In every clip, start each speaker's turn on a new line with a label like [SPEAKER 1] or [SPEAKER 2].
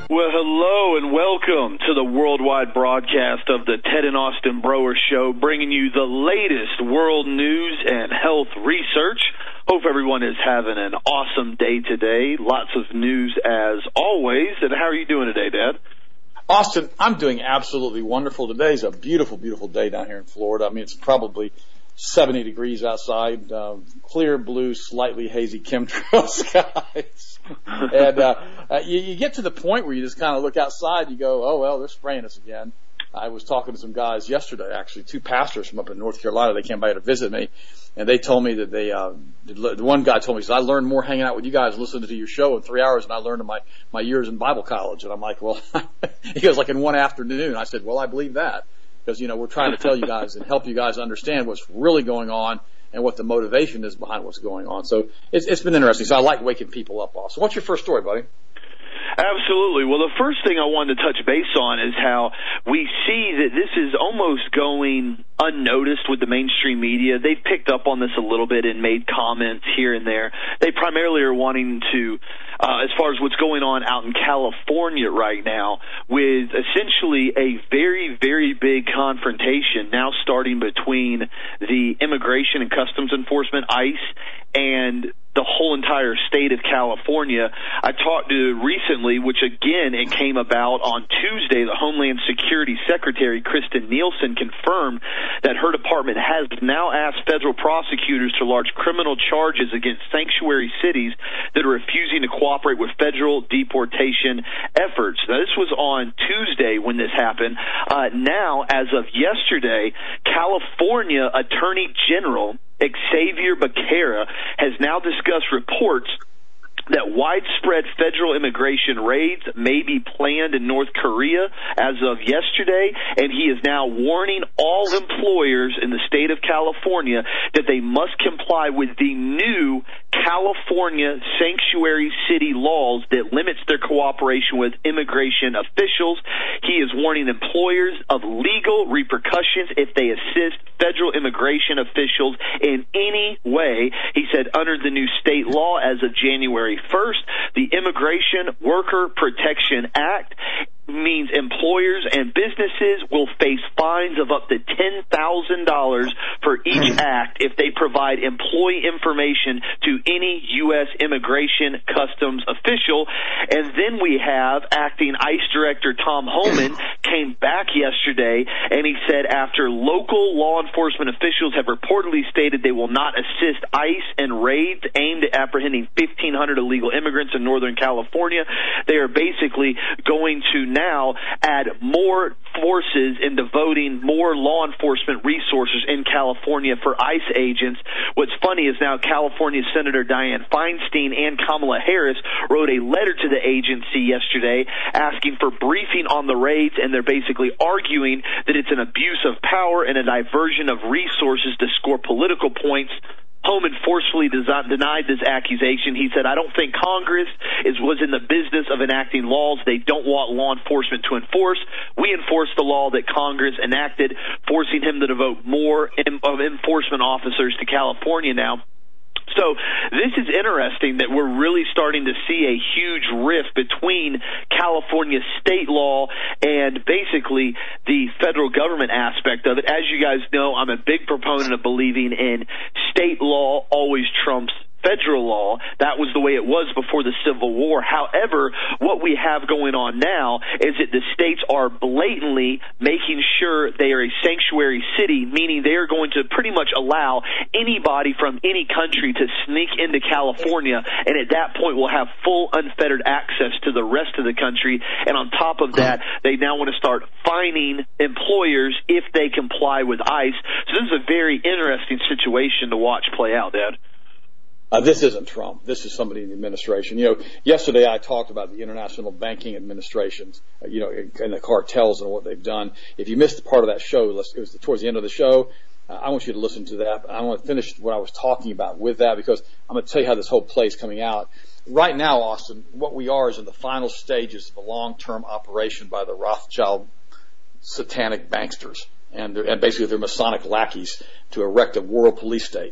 [SPEAKER 1] Well, hello and welcome to the worldwide broadcast of the Ted and Austin Broer Show, bringing you the latest world news and health research. Hope everyone is having an awesome day today. Lots of news as always. And how are you doing today, Dad?
[SPEAKER 2] Austin, I'm doing absolutely wonderful. Today's a beautiful, beautiful day down here in Florida. I mean, it's probably 70 degrees outside, clear blue, slightly hazy chemtrail skies. And you get to the point where you just kind of look outside and you go, oh, well, they're spraying us again. I was talking to some guys yesterday, actually, two pastors from up in North Carolina. They came by to visit me, and they told me that the one guy told me, he said, I learned more hanging out with you guys listening to your show in 3 hours than I learned in my years in Bible college. And I'm like, well, he goes, like in one afternoon. I said, well, I believe that. Because, you know, we're trying to tell you guys and help you guys understand what's really going on and what the motivation is behind what's going on. So it's been interesting. So I like waking people up, Austin. What's your first story, buddy?
[SPEAKER 1] Absolutely. Well, the first thing I wanted to touch base on is how we see that this is almost going unnoticed with the mainstream media. They've picked up on this a little bit and made comments here and there. They primarily are wanting to, as far as what's going on out in California right now, with essentially a very, very big confrontation now starting between the Immigration and Customs Enforcement, ICE, and the whole entire state of California. I talked to recently, which again, it came about on Tuesday, the Homeland Security Secretary, Kristen Nielsen, confirmed that her department has now asked federal prosecutors to launch criminal charges against sanctuary cities that are refusing to cooperate with federal deportation efforts. Now, this was on Tuesday when this happened. Now, as of yesterday, California Attorney General Xavier Becerra has now discussed reports that widespread federal immigration raids may be planned in North Korea as of yesterday, and he is now warning all employers in the state of California that they must comply with the new California sanctuary city laws that limits their cooperation with immigration officials. He is warning employers of legal repercussions if they assist federal immigration officials in any way. He said under the new state law as of January 1st, the Immigration Worker Protection Act means employers and businesses will face fines of up to $10,000 for each act if they provide employee information to any U.S. Immigration Customs official. And then we have Acting ICE Director Tom Homan came back yesterday, and he said after local law enforcement officials have reportedly stated they will not assist ICE in raids aimed at apprehending 1,500 illegal immigrants in Northern California, they are basically going to now add more forces in devoting more law enforcement resources in California for ICE agents. What's funny is now California Senator Dianne Feinstein and Kamala Harris wrote a letter to the agency yesterday asking for briefing on the raids, and they're basically arguing that it's an abuse of power and a diversion of resources to score political points. Homan forcefully denied this accusation. He said, I don't think Congress was in the business of enacting laws they don't want law enforcement to enforce. We enforce the law that Congress enacted, forcing him to devote more enforcement officers to California now. So this is interesting that we're really starting to see a huge rift between California state law and basically the federal government aspect of it. As you guys know, I'm a big proponent of believing in state law always trumps federal law. That was the way it was before the Civil War. However, what we have going on now is that the states are blatantly making sure they are a sanctuary city, meaning they are going to pretty much allow anybody from any country to sneak into California, and at that point we'll have full unfettered access to the rest of the country. And on top of that, they now want to start fining employers if they comply with ICE. So this is a very interesting situation to watch play out, Dad.
[SPEAKER 2] This isn't Trump. This is somebody in the administration. You know, yesterday I talked about the international banking administrations, and the cartels and what they've done. If you missed part of that show, it was towards the end of the show. I want you to listen to that. I want to finish what I was talking about with that because I'm going to tell you how this whole play is coming out. Right now, Austin, what we are is in the final stages of a long-term operation by the Rothschild satanic banksters and basically their Masonic lackeys to erect a world police state.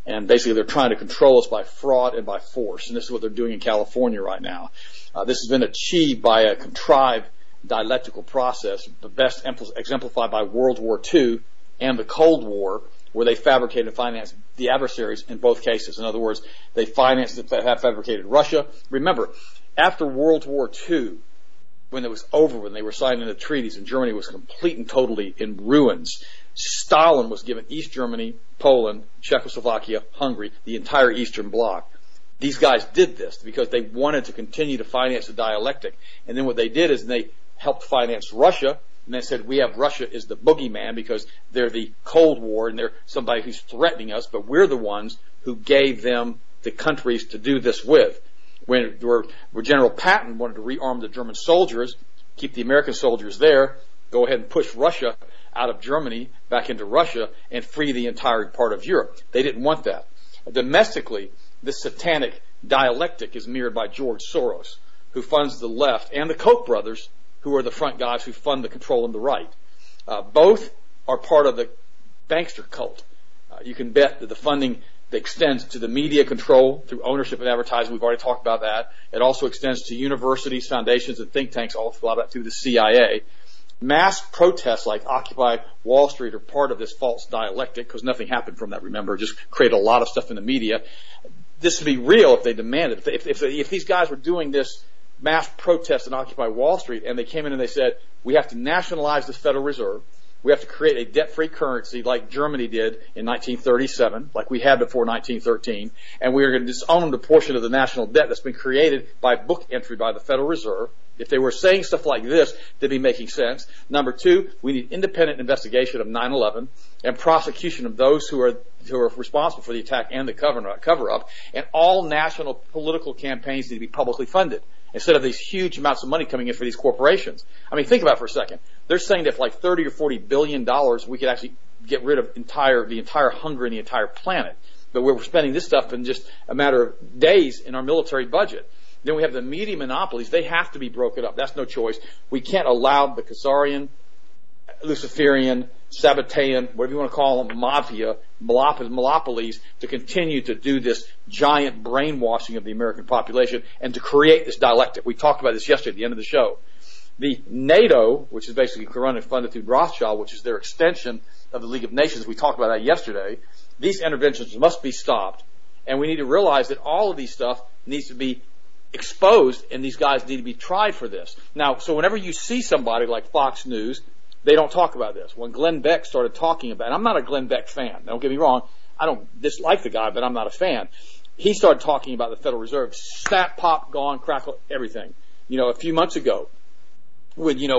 [SPEAKER 2] And basically they're trying to control us by fraud and by force. And this is what they're doing in California right now. This has been achieved by a contrived dialectical process, the best exemplified by World War II and the Cold War, where they fabricated and financed the adversaries in both cases. In other words, they financed and have fabricated Russia. Remember, after World War II, when it was over, when they were signing the treaties and Germany was complete and totally in ruins, Stalin was given East Germany, Poland, Czechoslovakia, Hungary, the entire Eastern Bloc. These guys did this because they wanted to continue to finance the dialectic. And then what they did is they helped finance Russia, and they said, we have Russia as the boogeyman because they're the Cold War and they're somebody who's threatening us, but we're the ones who gave them the countries to do this with. Where General Patton wanted to rearm the German soldiers, keep the American soldiers there, go ahead and push Russia out of Germany back into Russia and free the entire part of Europe. They didn't want that. Domestically, this satanic dialectic is mirrored by George Soros, who funds the left, and the Koch brothers, who are the front guys who fund the control on the right. Both are part of the bankster cult. You can bet that the funding that extends to the media control through ownership and advertising. We've already talked about that. It also extends to universities, foundations, and think tanks, all through the CIA. Mass protests like Occupy Wall Street are part of this false dialectic because nothing happened from that, remember. Just create a lot of stuff in the media. This would be real if they demanded. If these guys were doing this mass protest in Occupy Wall Street and they came in and they said, we have to nationalize the Federal Reserve, we have to create a debt-free currency like Germany did in 1937, like we had before 1913, and we are going to disown the portion of the national debt that's been created by book entry by the Federal Reserve. If they were saying stuff like this, they'd be making sense. Number two, we need independent investigation of 9/11 and prosecution of those who are responsible for the attack and the cover-up, and all national political campaigns need to be publicly funded instead of these huge amounts of money coming in for these corporations. I mean, think about it for a second. They're saying that for like $30 or $40 billion, we could actually get rid of the entire hunger in the entire planet. But we're spending this stuff in just a matter of days in our military budget. Then we have the media monopolies. They have to be broken up. That's no choice. We can't allow the Khazarian, Luciferian, Sabbatean, whatever you want to call them, mafia, monopolies to continue to do this giant brainwashing of the American population and to create this dialectic. We talked about this yesterday at the end of the show. The NATO, which is basically run and funded through Rothschild, which is their extension of the League of Nations, we talked about that yesterday, these interventions must be stopped. And we need to realize that all of these stuff needs to be exposed and these guys need to be tried for this. Now, so whenever you see somebody like Fox News, they don't talk about this. When Glenn Beck started talking about it, I'm not a Glenn Beck fan. Don't get me wrong. I don't dislike the guy, but I'm not a fan. He started talking about the Federal Reserve. Snap, pop, gone, crackle, everything. A few months ago, when a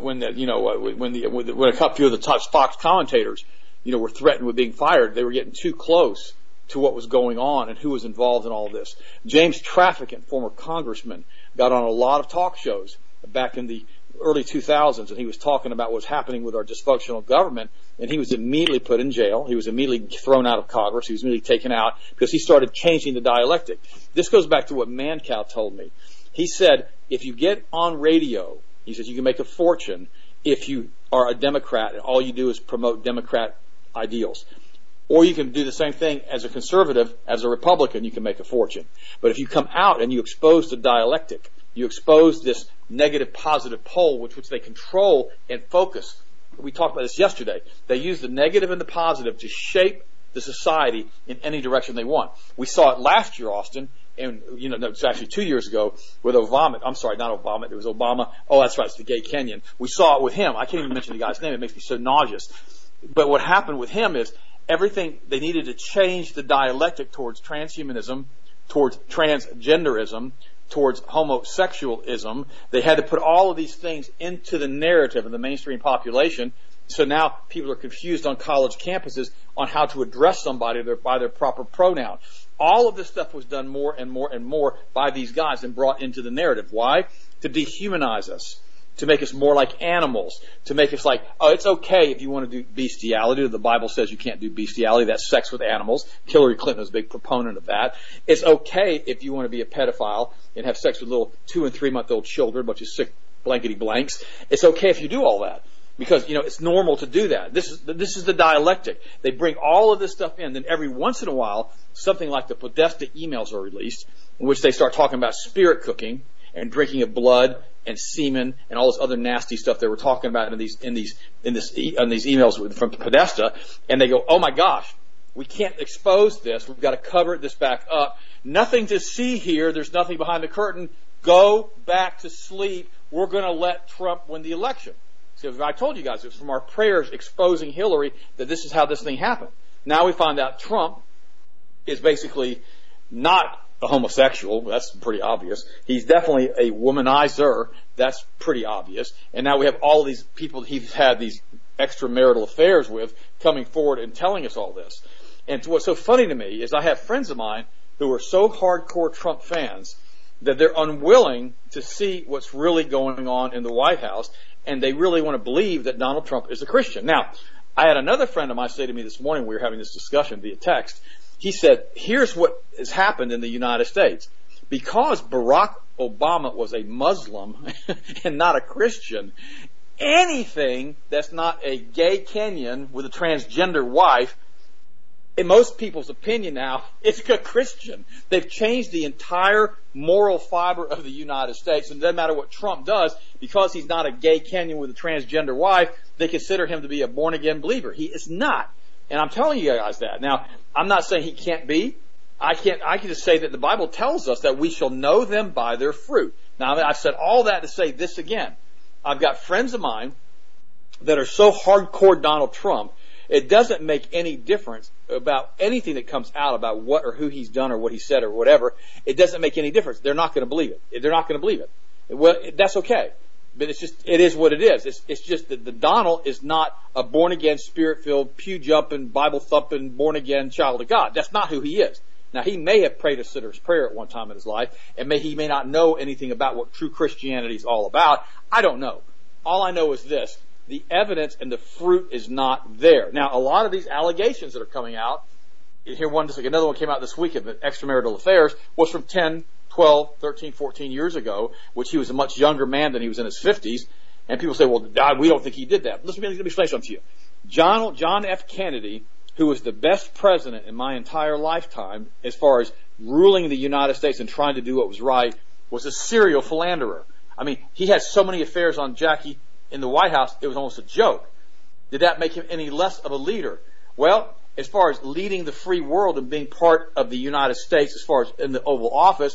[SPEAKER 2] few of the top Fox commentators, were threatened with being fired, they were getting too close to what was going on and who was involved in all this. James Traficant, former congressman, got on a lot of talk shows back in the early 2000s, and he was talking about what's happening with our dysfunctional government, and he was immediately put in jail. He was immediately thrown out of Congress. He was immediately taken out because he started changing the dialectic. This goes back to what Mancow told me. He said, if you get on radio, he says you can make a fortune if you are a Democrat and all you do is promote Democrat ideals. Or you can do the same thing as a conservative, as a Republican, you can make a fortune. But if you come out and you expose the dialectic, you expose this negative positive pole which they control and focus. We talked about this yesterday. They use the negative and the positive to shape the society in any direction they want. We saw it last year, Austin, and it's actually 2 years ago with Obama. I'm sorry, not Obama. It was Obama. Oh, that's right. It's the Gay Kenyan. We saw it with him. I can't even mention the guy's name. It makes me so nauseous. But what happened with him is everything, they needed to change the dialectic towards transhumanism, towards transgenderism, towards homosexualism. They had to put all of these things into the narrative of the mainstream population. So now people are confused on college campuses on how to address somebody by their proper pronoun. All of this stuff was done more and more and more by these guys and brought into the narrative. Why? To dehumanize us, to make us more like animals, to make us like, oh, it's okay if you want to do bestiality. The Bible says you can't do bestiality. That's sex with animals. Hillary Clinton was a big proponent of that. It's okay if you want to be a pedophile and have sex with little 2- and 3-month-old children, bunch of sick blankety blanks. It's okay if you do all that. because, it's normal to do that. This is the dialectic. They bring all of this stuff in. Then every once in a while, something like the Podesta emails are released, in which they start talking about spirit cooking and drinking of blood and semen and all this other nasty stuff they were talking about in these emails from Podesta. And they go, oh my gosh, we can't expose this. We've got to cover this back up. Nothing to see here. There's nothing behind the curtain. Go back to sleep. We're going to let Trump win the election. So I told you guys, it was from our prayers exposing Hillary that this is how this thing happened. Now we find out Trump is basically not a homosexual. That's pretty obvious. He's definitely a womanizer. That's pretty obvious. And now we have all of these people he's had these extramarital affairs with coming forward and telling us all this. And what's so funny to me is I have friends of mine who are so hardcore Trump fans that they're unwilling to see what's really going on in the White House, and they really want to believe that Donald Trump is a Christian. Now, I had another friend of mine say to me this morning, we were having this discussion via text, he said, here's what has happened in the United States. Because Barack Obama was a Muslim and not a Christian, anything that's not a gay Kenyan with a transgender wife, in most people's opinion now, it's a Christian. They've changed the entire moral fiber of the United States, and it doesn't matter what Trump does, because he's not a gay Kenyan with a transgender wife, they consider him to be a born-again believer. He is not. And I'm telling you guys that. Now, I'm not saying he can't be. I can just say that the Bible tells us that we shall know them by their fruit. Now, I've said all that to say this again. I've got friends of mine that are so hardcore Donald Trump, it doesn't make any difference about anything that comes out about what or who he's done or what he said or whatever. It doesn't make any difference. They're not going to believe it. They're not going to believe it. Well, that's okay. But it is what it is. It's just that the Donald is not a born-again, spirit-filled, pew-jumping, Bible-thumping, born-again child of God. That's not who he is. Now, he may have prayed a sinner's prayer at one time in his life, and he may not know anything about what true Christianity is all about. I don't know. All I know is this. The evidence and the fruit is not there. Now, a lot of these allegations that are coming out, another one came out this week of extramarital affairs, was from 10, 12, 13, 14 years ago, which he was a much younger man than he was in his 50s. And people say, well, we don't think he did that. Let me explain something to you. John F. Kennedy, who was the best president in my entire lifetime as far as ruling the United States and trying to do what was right, was a serial philanderer. I mean, he had so many affairs on Jackie in the White House, it was almost a joke. Did that make him any less of a leader? Well, as far as leading the free world and being part of the United States, as far as in the Oval Office,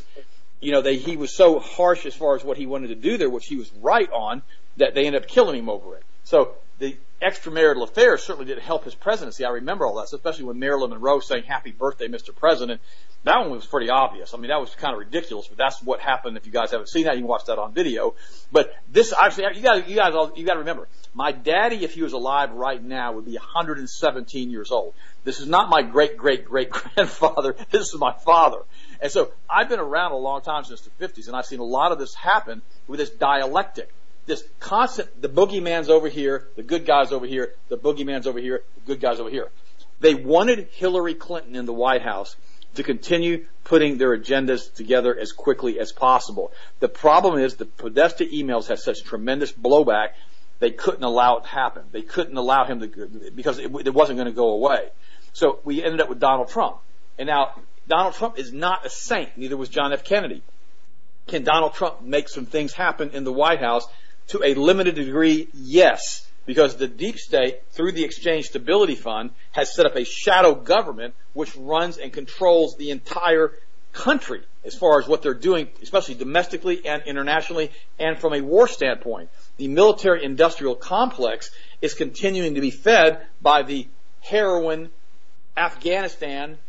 [SPEAKER 2] he was so harsh as far as what he wanted to do there, which he was right on, that they ended up killing him over it. So the extramarital affairs certainly didn't help his presidency. I remember all that, especially when Marilyn Monroe saying, "Happy birthday, Mr. President." That one was pretty obvious. I mean, that was kind of ridiculous, but that's what happened. If you guys haven't seen that, you can watch that on video. But this, actually, you got to remember, my daddy, if he was alive right now, would be 117 years old. This is not my great-great-great-grandfather. This is my father. And so I've been around a long time, since the 50s, and I've seen a lot of this happen with this dialectic. This constant, the boogeyman's over here, the good guy's over here, the boogeyman's over here, the good guy's over here. They wanted Hillary Clinton in the White House to continue putting their agendas together as quickly as possible. The problem is the Podesta emails had such tremendous blowback, they couldn't allow it to happen. They couldn't allow him to, because it wasn't going to go away. So we ended up with Donald Trump. And now, Donald Trump is not a saint. Neither was John F. Kennedy. Can Donald Trump make some things happen in the White House? To a limited degree, yes. Because the deep state, through the Exchange Stability Fund, has set up a shadow government which runs and controls the entire country as far as what they're doing, especially domestically and internationally, and from a war standpoint. The military-industrial complex is continuing to be fed by the heroin, Afghanistan,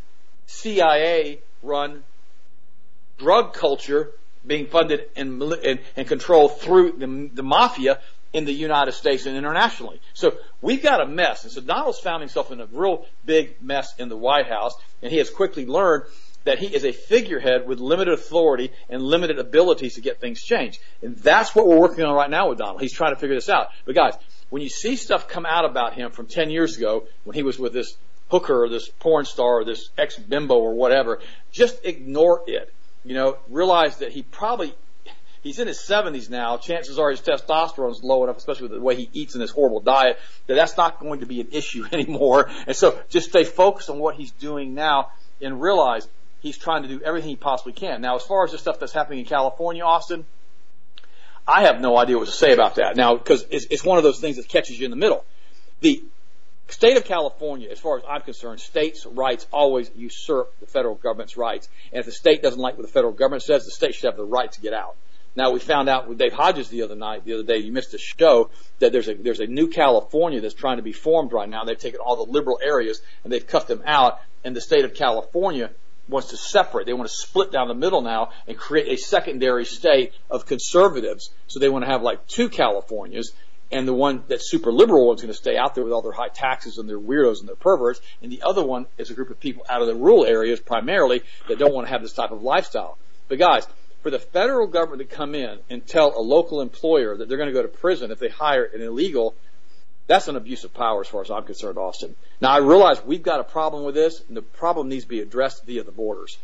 [SPEAKER 2] CIA-run drug culture being funded and controlled through the mafia in the United States and internationally. So we've got a mess. And so Donald's found himself in a real big mess in the White House, and he has quickly learned that he is a figurehead with limited authority and limited abilities to get things changed. And that's what we're working on right now with Donald. He's trying to figure this out. But guys, when you see stuff come out about him from 10 years ago, when he was with this hooker or this porn star or this ex-bimbo or whatever, just ignore it. Realize that he he's in his 70s now. Chances are his testosterone is low enough, especially with the way he eats in this horrible diet, that's not going to be an issue anymore. And so just stay focused on what he's doing now and realize he's trying to do everything he possibly can. Now, as far as the stuff that's happening in California, Austin, I have no idea what to say about that now, because it's one of those things that catches you in the middle. The state of California, as far as I'm concerned, states' rights always usurp the federal government's rights. And if the state doesn't like what the federal government says, the state should have the right to get out. Now, we found out with Dave Hodges the other day, you missed a show, that there's a new California that's trying to be formed right now. They've taken all the liberal areas and they've cut them out, and the state of California wants to separate. They want to split down the middle now and create a secondary state of conservatives. So they want to have like two Californias, and the one that's super liberal one's going to stay out there with all their high taxes and their weirdos and their perverts, and the other one is a group of people out of the rural areas primarily that don't want to have this type of lifestyle. But guys, for the federal government to come in and tell a local employer that they're going to go to prison if they hire an illegal, that's an abuse of power as far as I'm concerned, Austin. Now, I realize we've got a problem with this, and the problem needs to be addressed via the borders.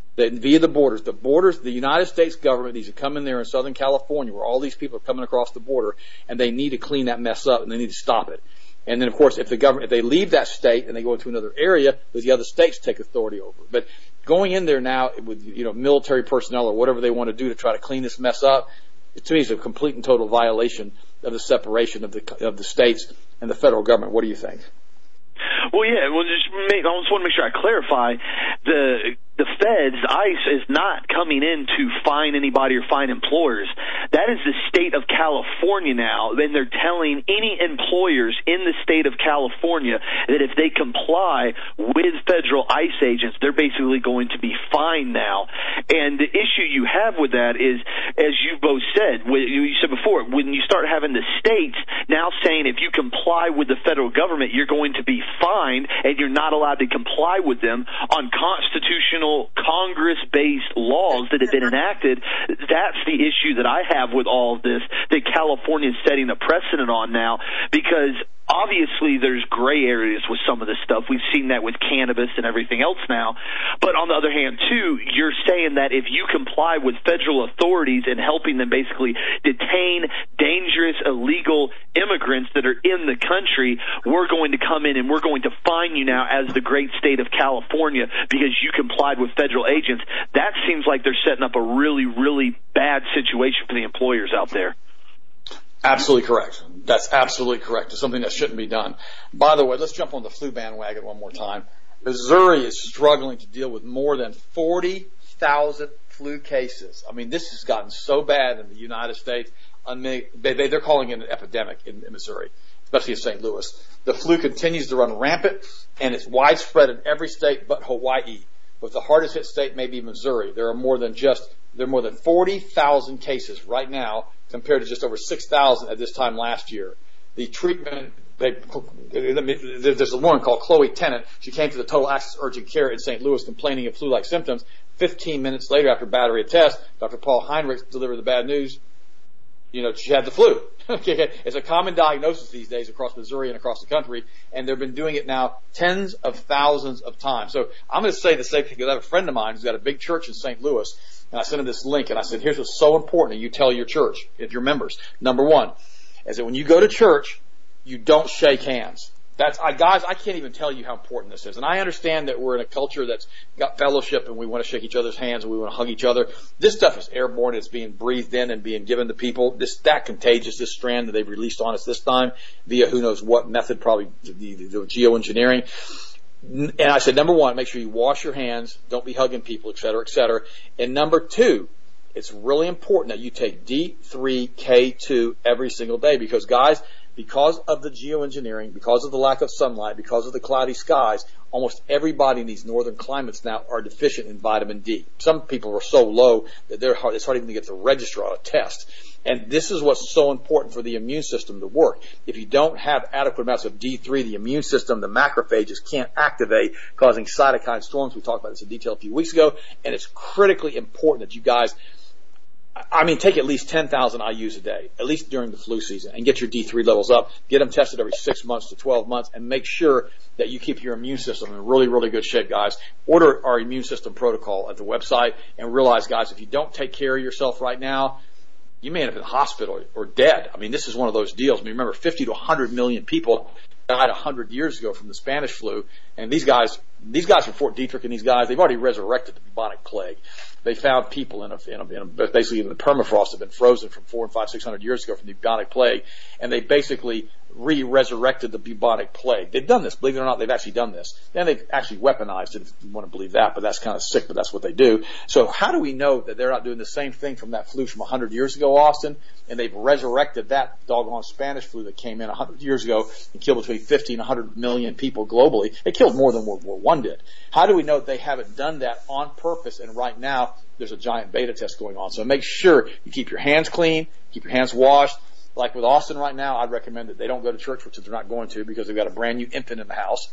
[SPEAKER 2] The United States government needs to come in there in Southern California where all these people are coming across the border, and they need to clean that mess up, and they need to stop it. And then, of course, if they leave that state and they go into another area, the other states take authority over. But going in there now with, military personnel or whatever they want to do to try to clean this mess up, to me is a complete and total violation of the separation of the states and the federal government. What do you think?
[SPEAKER 1] Well, yeah. I just want to make sure I clarify. The feds, ICE, is not coming in to fine anybody or fine employers. That is the state of California now, and they're telling any employers in the state of California that if they comply with federal ICE agents, they're basically going to be fined now. And the issue you have with that is, as you both said, you said before, when you start having the states now saying if you comply with the federal government, you're going to be fined, and you're not allowed to comply with them on constitutional Congress-based laws that have been enacted, that's the issue that I have with all of this that California is setting a precedent on now, because obviously there's gray areas with some of this stuff. We've seen that with cannabis and everything else now. But on the other hand, too, you're saying that if you comply with federal authorities and helping them basically detain dangerous, illegal immigrants that are in the country, we're going to come in and we're going to fine you now as the great state of California because you complied with federal agents. That seems like they're setting up a really, really bad situation for the employers out there.
[SPEAKER 2] Absolutely correct. That's absolutely correct. It's something that shouldn't be done. By the way, let's jump on the flu bandwagon one more time. Missouri is struggling to deal with more than 40,000 flu cases. I mean, this has gotten so bad in the United States. They're calling it an epidemic in Missouri, especially in St. Louis. The flu continues to run rampant, and it's widespread in every state but Hawaii. But the hardest hit state may be Missouri. There are more than 40,000 cases right now, compared to just over 6,000 at this time last year. The treatment, there's a woman called Chloe Tennant. She came to the Total Access Urgent Care in St. Louis complaining of flu-like symptoms. 15 minutes later, after battery of tests, Dr. Paul Heinrich delivered the bad news. She had the flu. It's a common diagnosis these days across Missouri and across the country, and they've been doing it now tens of thousands of times. So I'm going to say the same thing, because I have a friend of mine who's got a big church in St. Louis, and I sent him this link, and I said, here's what's so important that you tell your church, if your members. Number one is that when you go to church, you don't shake hands. Guys, I can't even tell you how important this is. And I understand that we're in a culture that's got fellowship and we want to shake each other's hands and we want to hug each other. This stuff is airborne. It's being breathed in and being given to people. That contagious, this strand that they've released on us this time via who knows what method, probably the geoengineering. And I said, number one, make sure you wash your hands. Don't be hugging people, et cetera, et cetera. And number two, it's really important that you take D3K2 every single day, because guys, because of the geoengineering, because of the lack of sunlight, because of the cloudy skies, almost everybody in these northern climates now are deficient in vitamin D. Some people are so low that it's hard even to get to register on a test. And this is what's so important for the immune system to work. If you don't have adequate amounts of D3, the immune system, the macrophages can't activate, causing cytokine storms. We talked about this in detail a few weeks ago. And it's critically important that you guys, take at least 10,000 IUs a day, at least during the flu season, and get your D3 levels up. Get them tested every 6 months to 12 months, and make sure that you keep your immune system in really, really good shape, guys. Order our immune system protocol at the website, and realize, guys, if you don't take care of yourself right now, you may end up in the hospital or dead. I mean, this is one of those deals. I mean, remember, 50 to 100 million people died 100 years ago from the Spanish flu, and these guys from Fort Detrick and these guys, they've already resurrected the bubonic plague. They found people basically in the permafrost have been frozen from 400 and 500, 600 years ago from the bubonic plague, and they basically resurrected the bubonic plague. They've done this, believe it or not, they've actually done this. And they've actually weaponized it, if you want to believe that, but that's kind of sick, but that's what they do. So how do we know that they're not doing the same thing from that flu from 100 years ago, Austin, and they've resurrected that doggone Spanish flu that came in 100 years ago and killed between 50 and 100 million people globally? It killed more than World War I did. How do we know that they haven't done that on purpose, and right now there's a giant beta test going on? So make sure you keep your hands clean, keep your hands washed. Like with Austin right now, I'd recommend that they don't go to church, which they're not going to, because they've got a brand new infant in the house.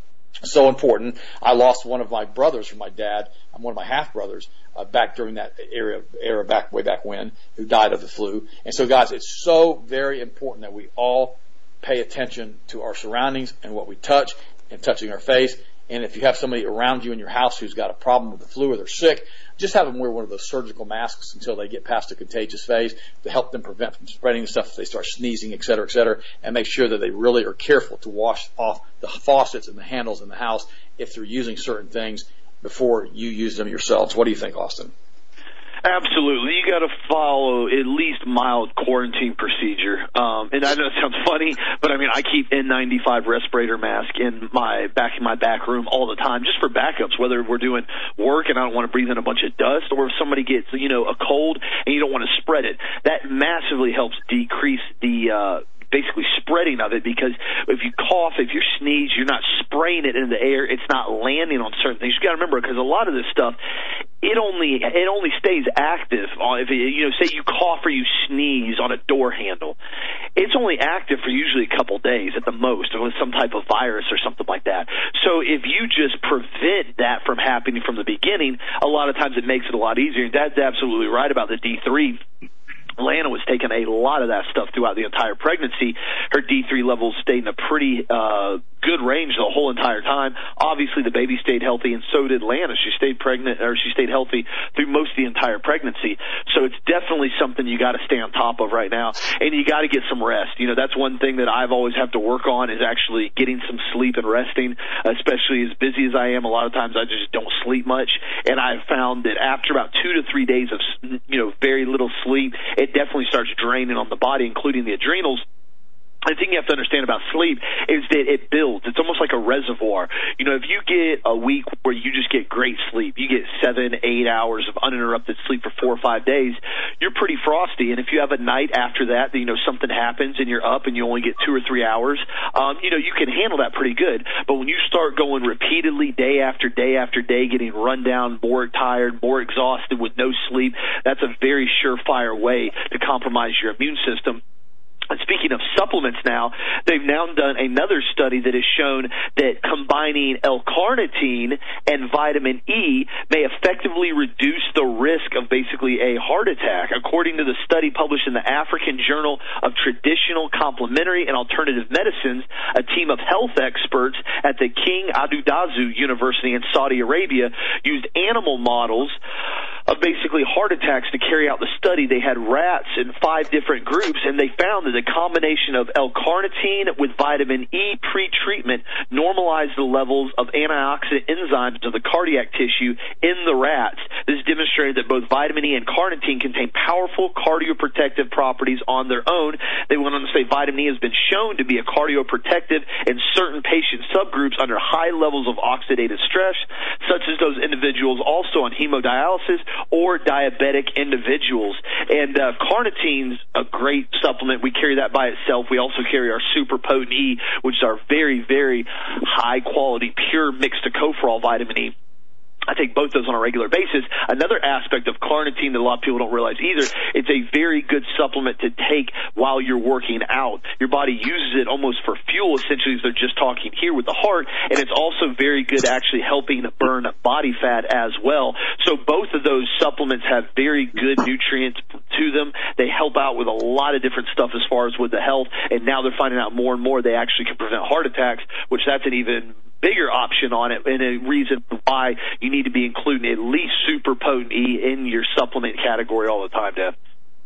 [SPEAKER 2] So important. I lost one of my brothers from my dad. I'm one of my half brothers back during that era way back when, who died of the flu. And so, guys, it's so very important that we all pay attention to our surroundings and what we touch and touching our face. And if you have somebody around you in your house who's got a problem with the flu or they're sick, just have them wear one of those surgical masks until they get past the contagious phase to help them prevent from spreading the stuff if they start sneezing, et cetera, and make sure that they really are careful to wash off the faucets and the handles in the house if they're using certain things before you use them yourselves. What do you think, Austin?
[SPEAKER 1] Absolutely. You got to follow at least mild quarantine procedure. And I know it sounds funny, but I mean, I keep N95 respirator mask in my back room all the time just for backups, whether we're doing work and I don't want to breathe in a bunch of dust, or if somebody gets, a cold and you don't want to spread it. That massively helps decrease the basically spreading of it, because if you cough, if you sneeze, you're not spraying it in the air. It's not landing on certain things. You got to remember, because a lot of this stuff, it only stays active on, if say you cough or you sneeze on a door handle, it's only active for usually a couple days at the most, with some type of virus or something like that. So if you just prevent that from happening from the beginning, a lot of times it makes it a lot easier. And Dad's absolutely right about the D3. Lana was taking a lot of that stuff throughout the entire pregnancy. Her D3 levels stayed in a pretty good range the whole entire time. Obviously, the baby stayed healthy, and so did Lana. She stayed healthy through most of the entire pregnancy. So it's definitely something you got to stay on top of right now, and you got to get some rest. That's one thing that I've always have to work on, is actually getting some sleep and resting. Especially as busy as I am, a lot of times I just don't sleep much, and I've found that after about 2 to 3 days of very little sleep, it definitely starts draining on the body, including the adrenals. The thing you have to understand about sleep is that it builds. It's almost like a reservoir. If you get a week where you just get great sleep, you get 7-8 hours of uninterrupted sleep for 4 or 5 days, you're pretty frosty. And if you have a night after that, something happens and you're up and you only get 2 or 3 hours, you can handle that pretty good. But when you start going repeatedly day after day after day, getting run down, more tired, more exhausted with no sleep, that's a very surefire way to compromise your immune system. And speaking of supplements now, they've now done another study that has shown that combining L-carnitine and vitamin E may effectively reduce the risk of basically a heart attack. According to the study published in the African Journal of Traditional Complementary and Alternative Medicines, a team of health experts at the King Abdulaziz University in Saudi Arabia used animal models of basically heart attacks to carry out the study. They had rats in 5 different groups, and they found that the combination of L-carnitine with vitamin E pre-treatment normalized the levels of antioxidant enzymes of the cardiac tissue in the rats. This demonstrated that both vitamin E and carnitine contain powerful cardioprotective properties on their own. They went on to say vitamin E has been shown to be a cardioprotective in certain patient subgroups under high levels of oxidative stress, such as those individuals also on hemodialysis or diabetic individuals. And carnitine's a great supplement. We carry that by itself. We also carry our super potent E, which is our very, very high quality, pure mixed tocopherol vitamin E. I take both those on a regular basis. Another aspect of carnitine that a lot of people don't realize either, it's a very good supplement to take while you're working out. Your body uses it almost for fuel, essentially, as they're just talking here with the heart, and it's also very good actually helping burn body fat as well. So both of those supplements have very good nutrients to them. They help out with a lot of different stuff as far as with the health, and now they're finding out more and more they actually can prevent heart attacks, which that's an even bigger option on it, and a reason why you need to be including at least super potent E in your supplement category all the time, Dad.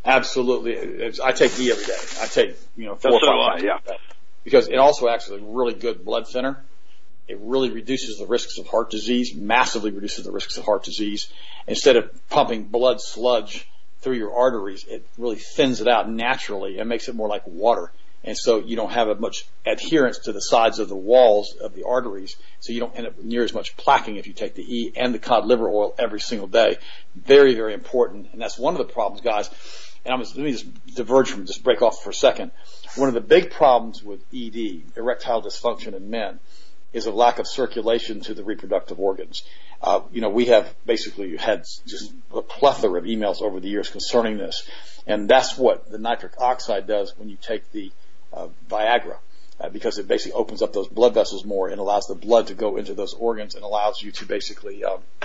[SPEAKER 2] Absolutely. I take E every day. I take, 4 or 5 times.
[SPEAKER 1] Yeah.
[SPEAKER 2] Because it also acts as a really good blood thinner. It really reduces the risks of heart disease, massively reduces the risks of heart disease. Instead of pumping blood sludge through your arteries, it really thins it out naturally and makes it more like water. And so you don't have as much adherence to the sides of the walls of the arteries, so you don't end up near as much plaquing if you take the E and the cod liver oil every single day. Very, very important. And that's one of the problems, guys. And let me just diverge from, just break off for a second. One of the big problems with ED, erectile dysfunction in men, is a lack of circulation to the reproductive organs. We have basically had just a plethora of emails over the years concerning this. And that's what the nitric oxide does when you take the Viagra, because it basically opens up those blood vessels more and allows the blood to go into those organs and allows you to basically,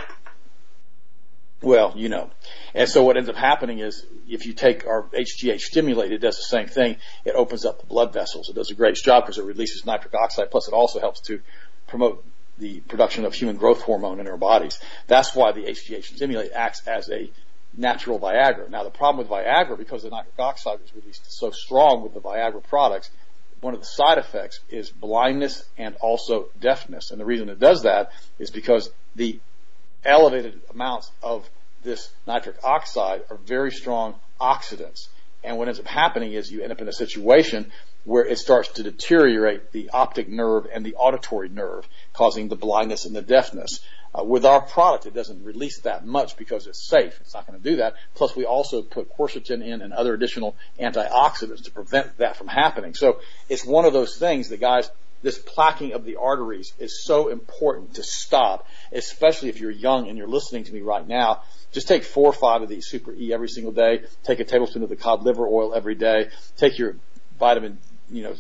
[SPEAKER 2] And so what ends up happening is if you take our HGH stimulate, it does the same thing. It opens up the blood vessels. It does a great job because it releases nitric oxide. Plus, it also helps to promote the production of human growth hormone in our bodies. That's why the HGH stimulate acts as a natural Viagra. Now, the problem with Viagra, because the nitric oxide is released so strong with the Viagra products, one of the side effects is blindness and also deafness. And the reason it does that is because the elevated amounts of this nitric oxide are very strong oxidants. And what ends up happening is you end up in a situation where it starts to deteriorate the optic nerve and the auditory nerve, causing the blindness and the deafness. With our product, it doesn't release that much because it's safe. It's not going to do that. Plus, we also put quercetin in and other additional antioxidants to prevent that from happening. So it's one of those things that, guys, this plaquing of the arteries is so important to stop, especially if you're young and you're listening to me right now. Just take 4 or 5 of these Super E every single day. Take a tablespoon of the cod liver oil every day. Take your vitamin, your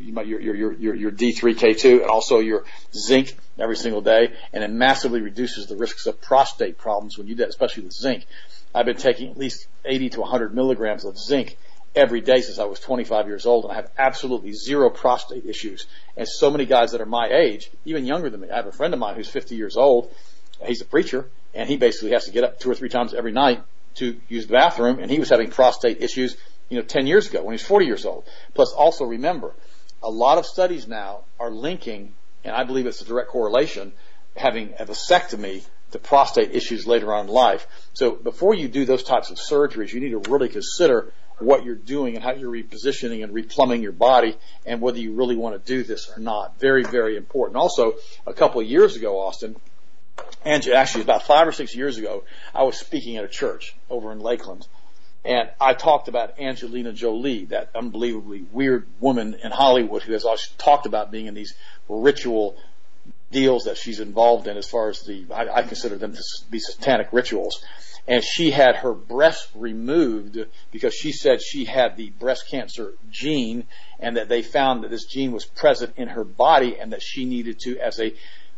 [SPEAKER 2] D3K2 and also your zinc every single day, and it massively reduces the risks of prostate problems when you do that, especially with zinc. I've been taking at least 80 to 100 milligrams of zinc every day since I was 25 years old, and I have absolutely zero prostate issues. And so many guys that are my age, even younger than me. I have a friend of mine who's 50 years old. He's a preacher, and he basically has to get up 2 or 3 times every night to use the bathroom, and he was having prostate issues 10 years ago when he was 40 years old. Plus, also remember, a lot of studies now are linking, and I believe it's a direct correlation, having a vasectomy to prostate issues later on in life. So before you do those types of surgeries, you need to really consider what you're doing and how you're repositioning and replumbing your body and whether you really want to do this or not. Very, very important. Also, a couple of years ago, Austin, and actually about 5 or 6 years ago, I was speaking at a church over in Lakeland. And I talked about Angelina Jolie, that unbelievably weird woman in Hollywood who has always talked about being in these ritual deals that she's involved in as far as I consider them to be satanic rituals. And she had her breast removed because she said she had the breast cancer gene and that they found that this gene was present in her body and that she needed to, as a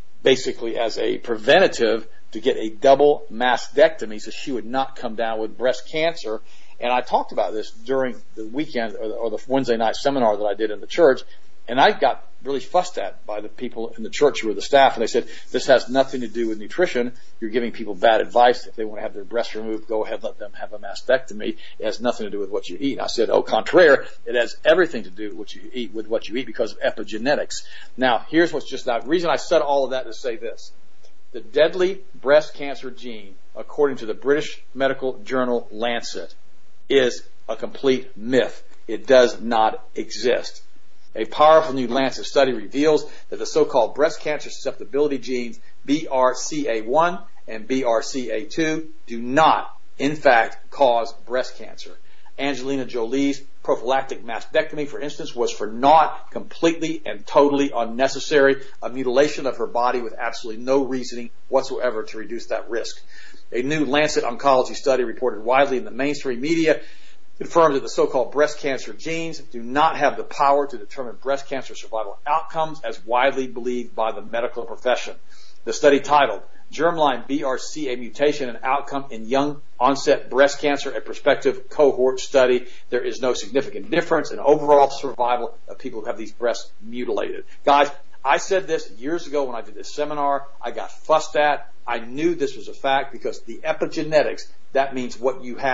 [SPEAKER 2] preventative, to get a double mastectomy so she would not come down with breast cancer. And I talked about this during the weekend or the Wednesday night seminar that I did in the church, and I got really fussed at by the people in the church who were the staff, and they said, this has nothing to do with nutrition. You're giving people bad advice. If they want to have their breasts removed, go ahead, let them have a mastectomy. It has nothing to do with what you eat. And I said, au contraire, it has everything to do with what you eat because of epigenetics. Now, here's what's just now. The reason I said all of that is to say this. The deadly breast cancer gene, according to the British medical journal Lancet, is a complete myth. It does not exist. A powerful new Lancet study reveals that the so-called breast cancer susceptibility genes BRCA1 and BRCA2 do not, in fact, cause breast cancer. Angelina Jolie's prophylactic mastectomy, for instance, was for naught, completely and totally unnecessary, a mutilation of her body with absolutely no reasoning whatsoever to reduce that risk. A new Lancet oncology study reported widely in the mainstream media confirmed that the so-called breast cancer genes do not have the power to determine breast cancer survival outcomes as widely believed by the medical profession. The study titled Germline BRCA Mutation and Outcome in Young Onset Breast Cancer, a Prospective Cohort Study. There is no significant difference in overall survival of people who have these breasts mutilated. Guys, I said this years ago when I did this seminar. I got fussed at. I knew this was a fact because the epigenetics, that means what you have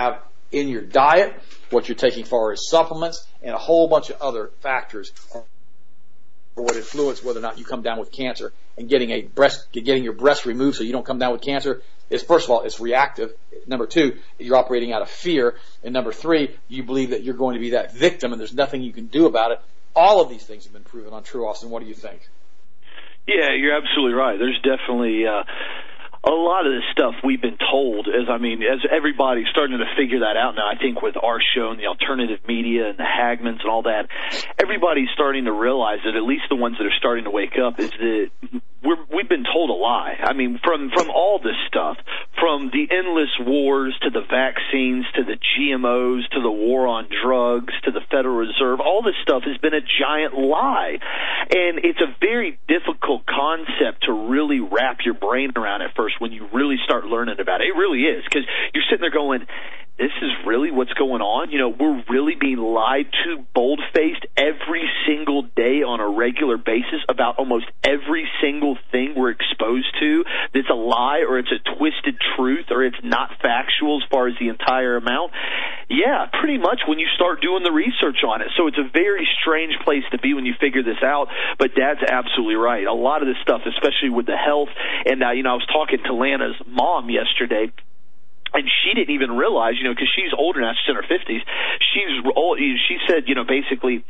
[SPEAKER 2] in your diet, what you're taking for as supplements, and a whole bunch of other factors what influence whether or not you come down with cancer. And getting your breast removed so you don't come down with cancer is, first of all, it's reactive. Number two, you're operating out of fear. And number three, you believe that you're going to be that victim and there's nothing you can do about it. All of these things have been proven untrue, Austin. What do you think?
[SPEAKER 1] Yeah, you're absolutely right. There's definitely a lot of this stuff we've been told, as everybody's starting to figure that out now, I think with our show and the alternative media and the Hagmans and all that, everybody's starting to realize that, at least the ones that are starting to wake up, is that we've been told a lie. I mean, from all this stuff, from the endless wars to the vaccines to the GMOs to the war on drugs to the Federal Reserve, all this stuff has been a giant lie. And it's a very difficult concept to really wrap your brain around at first when you really start learning about it. It really is, because you're sitting there going, this is really what's going on? You know, we're really being lied to bold-faced every single day on a regular basis about almost every single thing we're exposed to. It's a lie, or it's a twisted truth, or it's not factual as far as the entire amount. Yeah, pretty much when you start doing the research on it. So it's a very strange place to be when you figure this out, but Dad's absolutely right. A lot of this stuff, especially with the health, and I was talking to Lana's mom yesterday, and she didn't even realize, because she's older now, she's in her 50s. She said, basically,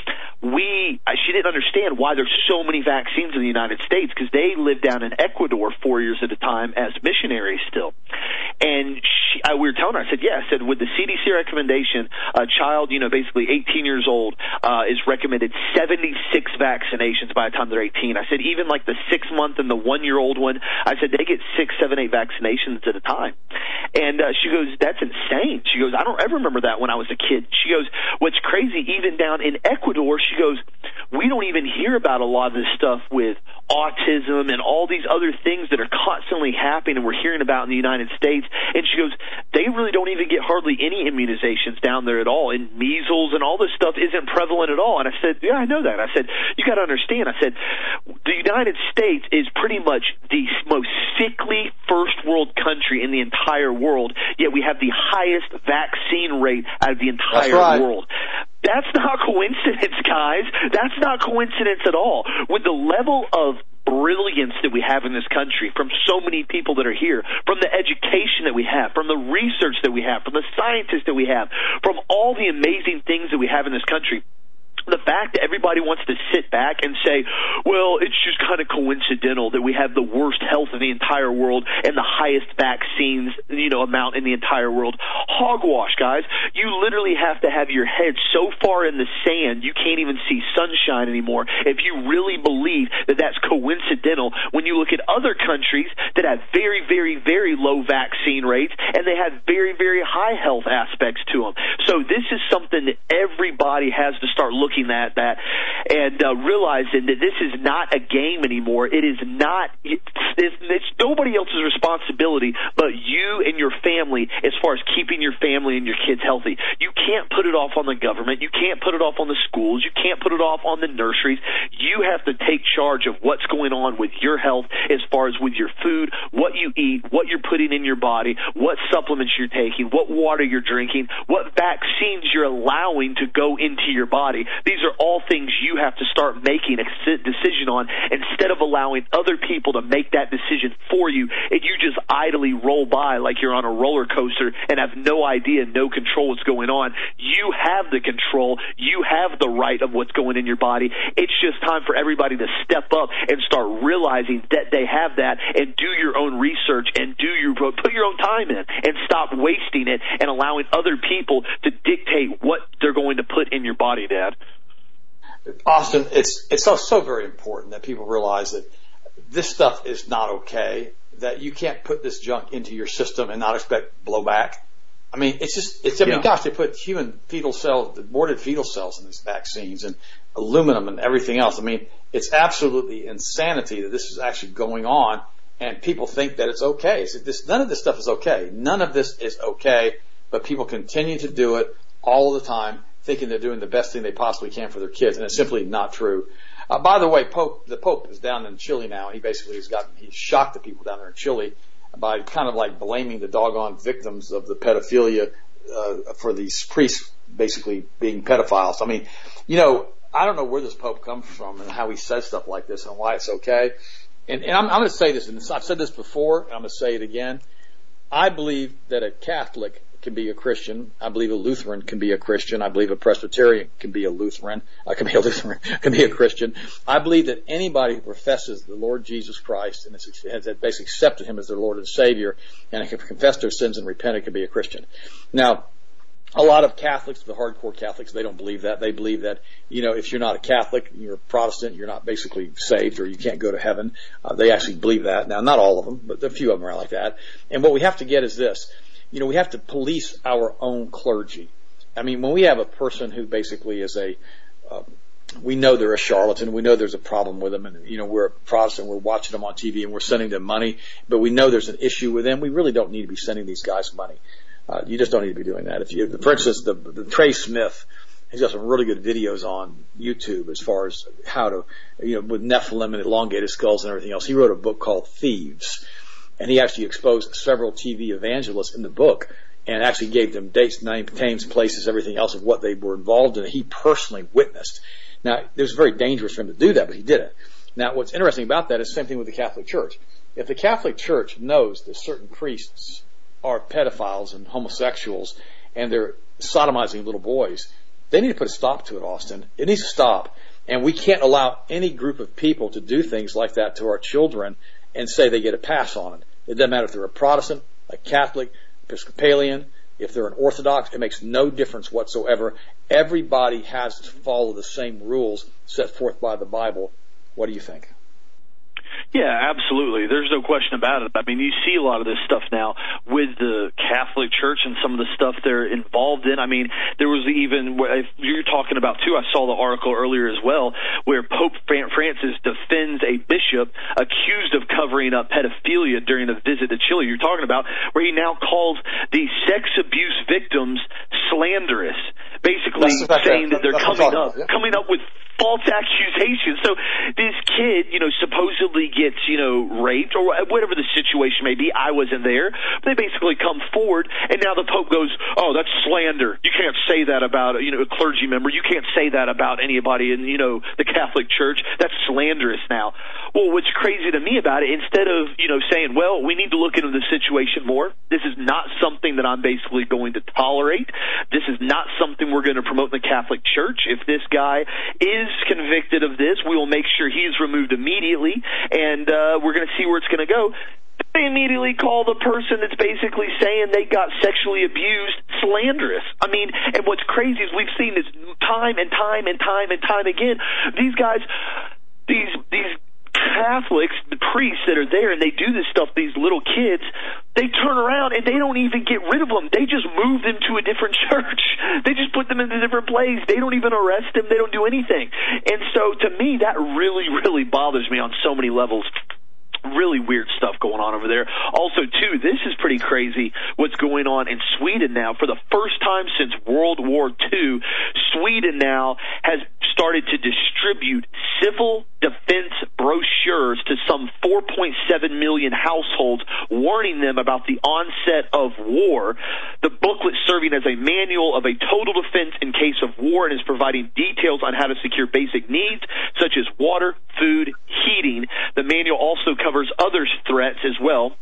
[SPEAKER 1] she didn't understand why there's so many vaccines in the United States, because they lived down in Ecuador 4 years at a time as missionaries still. And we were telling her, I said, with the CDC recommendation, a child, basically 18 years old, is recommended 76 vaccinations by the time they're 18. I said, even like the 6-month and the 1-year-old one, I said, they get 6, 7, 8 vaccinations at a time. And she goes, that's insane. She goes, I don't ever remember that when I was a kid. She goes, what's crazy, even down in Ecuador, she goes, we don't even hear about a lot of this stuff with autism and all these other things that are constantly happening and we're hearing about in the United States. And she goes, they really don't even get hardly any immunizations down there at all. And measles and all this stuff isn't prevalent at all. And I said, yeah, I know that. I said, you got to understand. I said, the United States is pretty much the most sickly first world country in the entire world, yet we have the highest vaccine rate out of the entire world. That's not coincidence, guys. That's not coincidence at all. With the level of brilliance that we have in this country, from so many people that are here, from the education that we have, from the research that we have, from the scientists that we have, from all the amazing things that we have in this country, the fact that everybody wants to sit back and say, well, it's just kind of coincidental that we have the worst health in the entire world and the highest vaccines, amount in the entire world. Hogwash, guys. You literally have to have your head so far in the sand you can't even see sunshine anymore if you really believe that that's coincidental when you look at other countries that have very, very, very low vaccine rates and they have very, very high health aspects to them. So this is something that everybody has to start looking at that and realizing that this is not a game anymore. It is not. It's nobody else's responsibility but you and your family as far as keeping your family and your kids healthy. You can't put it off on the government. You can't put it off on the schools. You can't put it off on the nurseries. You have to take charge of what's going on with your health as far as with your food, what you eat, what you're putting in your body, what supplements you're taking, what water you're drinking, what vaccines you're allowing to go into your body. These are all things you have to start making a decision on instead of allowing other people to make that decision for you, and you just idly roll by like you're on a roller coaster and have no idea, no control what's going on. You have the control. You have the right of what's going in your body. It's just time for everybody to step up and start realizing that they have that and do your own research and put your own time in and stop wasting it and allowing other people to dictate what they're going to put in your body, Dad.
[SPEAKER 2] Austin, it's so very important that people realize that this stuff is not okay, that you can't put this junk into your system and not expect blowback. I mean, gosh, they put human fetal cells, aborted fetal cells in these vaccines and aluminum and everything else. I mean, it's absolutely insanity that this is actually going on, and people think that it's okay. None of this stuff is okay. None of this is okay, but people continue to do it all the time, thinking they're doing the best thing they possibly can for their kids, and it's simply not true. By the way, the Pope is down in Chile now, and he basically he's shocked the people down there in Chile by kind of like blaming the doggone victims of the pedophilia for these priests basically being pedophiles. I mean, I don't know where this Pope comes from and how he says stuff like this and why it's okay. And I'm going to say this, and I've said this before, and I'm going to say it again. I believe that a Catholic can be a Christian. I believe a Lutheran can be a Christian. I believe a Presbyterian can be a Lutheran. Can be a Christian. I believe that anybody who professes the Lord Jesus Christ and has basically accepted Him as their Lord and Savior and can confess their sins and repent can be a Christian. Now, a lot of Catholics, the hardcore Catholics, they don't believe that. They believe that, if you're not a Catholic, you're a Protestant, you're not basically saved or you can't go to heaven. They actually believe that. Now, not all of them, but a few of them are like that. And what we have to get is this. We have to police our own clergy. I mean, when we have a person who basically is we know they're a charlatan, we know there's a problem with them, and, we're a Protestant, we're watching them on TV and we're sending them money, but we know there's an issue with them, we really don't need to be sending these guys money. You just don't need to be doing that. For instance, the Trey Smith, he's got some really good videos on YouTube as far as how to, with Nephilim and elongated skulls and everything else. He wrote a book called Thieves, and he actually exposed several TV evangelists in the book and actually gave them dates, names, places, everything else of what they were involved in. He personally witnessed. Now, it was very dangerous for him to do that, but he did it. Now, what's interesting about that is the same thing with the Catholic Church. If the Catholic Church knows that certain priests are pedophiles and homosexuals and they're sodomizing little boys, they need to put a stop to it, Austin. It needs to stop. And we can't allow any group of people to do things like that to our children and say they get a pass on it. It doesn't matter if they're a Protestant, a Catholic, Episcopalian, if they're an Orthodox, it makes no difference whatsoever. Everybody has to follow the same rules set forth by the Bible. What do you think?
[SPEAKER 1] Yeah, absolutely. There's no question about it. I mean, you see a lot of this stuff now with the Catholic Church and some of the stuff they're involved in. I mean, there was even, if you're talking about too, I saw the article earlier as well, where Pope Francis defends a bishop accused of covering up pedophilia during a visit to Chile. You're talking about where he now calls the sex abuse victims slanderous, basically saying that they're coming up with false accusations. So this kid, supposedly gets, raped or whatever the situation may be. I wasn't there. But they basically come forward, and now the Pope goes, oh, that's slander. You can't say that about, a clergy member. You can't say that about anybody in, the Catholic Church. That's slanderous now. Well, what's crazy to me about it, instead of, saying, well, we need to look into the situation more. This is not something that I'm basically going to tolerate. This is not something we're going to promote in the Catholic Church. If this guy is convicted of this, we will make sure he's removed immediately, and we're going to see where it's going to go. They immediately call the person that's basically saying they got sexually abused slanderous. I mean, and what's crazy is we've seen this time and time and time and time again. These guys, these Catholics, the priests that are there, and they do this stuff, these little kids, they turn around and they don't even get rid of them. They just move them to a different church. They just put them in a different place. They don't even arrest them. They don't do anything. And so to me, that really, really bothers me on so many levels. Really weird stuff going on over there. Also, too, this is pretty crazy what's going on in Sweden now. For the first time since World War II, Sweden now has started to distribute civil defense brochures to some 4.7 million households, warning them about the onset of war. The booklet serving as a manual of a total defense in case of war and is providing details on how to secure basic needs such as water, food, heating. The manual also covers other threats as well.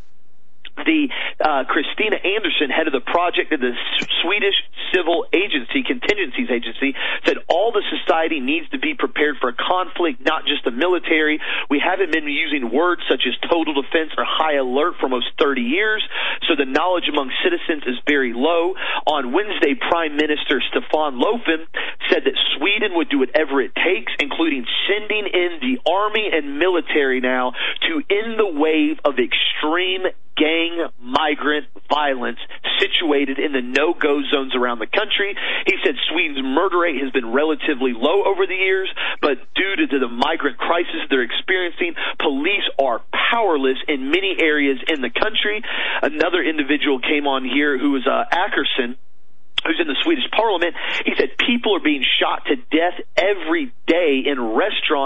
[SPEAKER 1] The Christina Anderson, head of the project of the Swedish Civil Agency, Contingencies Agency, said all the society needs to be prepared for a conflict, not just the military. We haven't been using words such as total defense or high alert for almost 30 years, so the knowledge among citizens is very low. On Wednesday, Prime Minister Stefan Löfven said that Sweden would do whatever it takes, including sending in the army and military now to end the wave of extreme gang migrant violence situated in the no-go zones around the country. He said Sweden's murder rate has been relatively low over the years, but due to the migrant crisis they're experiencing, police are powerless in many areas in the country. Another individual came on here who was Ackerson, who's in the Swedish parliament. He said people are being shot to death every day in restaurants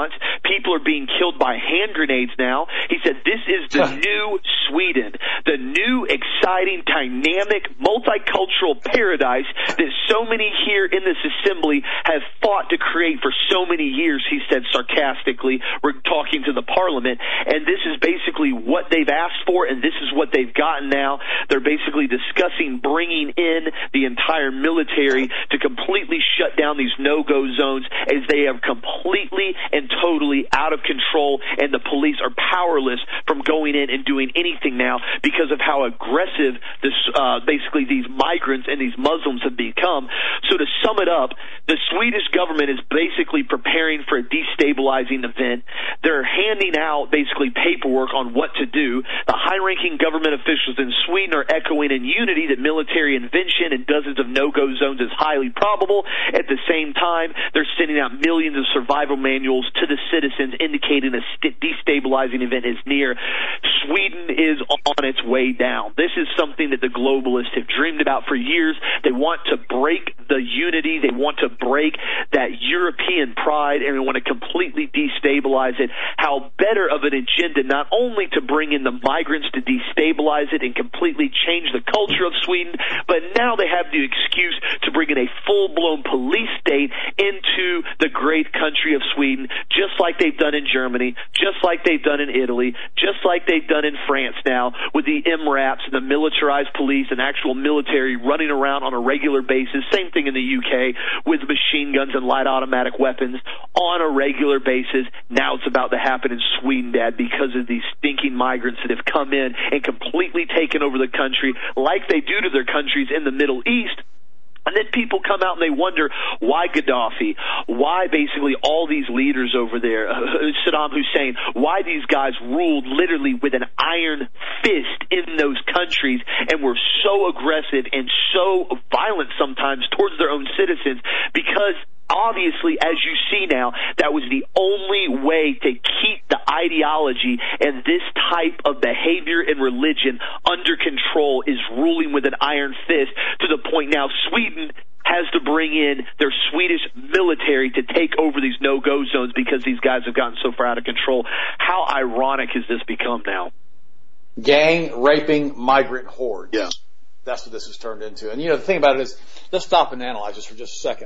[SPEAKER 1] People are being killed by hand grenades now. He said this is the new Sweden, the new exciting, dynamic, multicultural paradise that so many here in this assembly have fought to create for so many years, he said sarcastically. We're talking to the parliament, and this is basically what they've asked for, and this is what they've gotten now. They're basically discussing bringing in the entire military to completely shut down these no-go zones, as they are completely and totally out of control, and the police are powerless from going in and doing anything now because of how aggressive this basically these migrants and these Muslims have become. So to sum it up, the Swedish government is basically preparing for a destabilizing event. They're handing out basically paperwork on what to do. The high-ranking government officials in Sweden are echoing in unity that military intervention in dozens of no-go zones is highly probable. At the same time, they're sending out millions of survival manuals to the citizens indicating a destabilizing event is near. Sweden is on its way down. This is something that the globalists have dreamed about for years. They want to break the unity. They want to break that European pride, and they want to completely destabilize it. How better of an agenda not only to bring in the migrants to destabilize it and completely change the culture of Sweden, but now they have the excuse to bring in a full-blown police state into the great country of Sweden, just like they've done in Germany, just like they've done in Italy, just like they've done in France now, with the MRAPs and the militarized police and actual military running around on a regular basis. Same thing in the UK with machine guns and light automatic weapons on a regular basis. Now it's about to happen in Sweden, Dad, because of these stinking migrants that have come in and completely taken over the country like they do to their countries in the Middle East. And then people come out and they wonder why Gaddafi, why basically all these leaders over there, Saddam Hussein, why these guys ruled literally with an iron fist in those countries and were so aggressive and so violent sometimes towards their own citizens, because obviously, as you see now, that was the only way to keep the ideology and this type of behavior and religion under control, is ruling with an iron fist, to the point now Sweden has to bring in their Swedish military to take over these no-go zones because these guys have gotten so far out of control. How ironic has this become now?
[SPEAKER 2] Gang raping migrant horde.
[SPEAKER 1] Yeah.
[SPEAKER 2] That's what this has turned into. And, the thing about it is, let's stop and analyze this for just a second.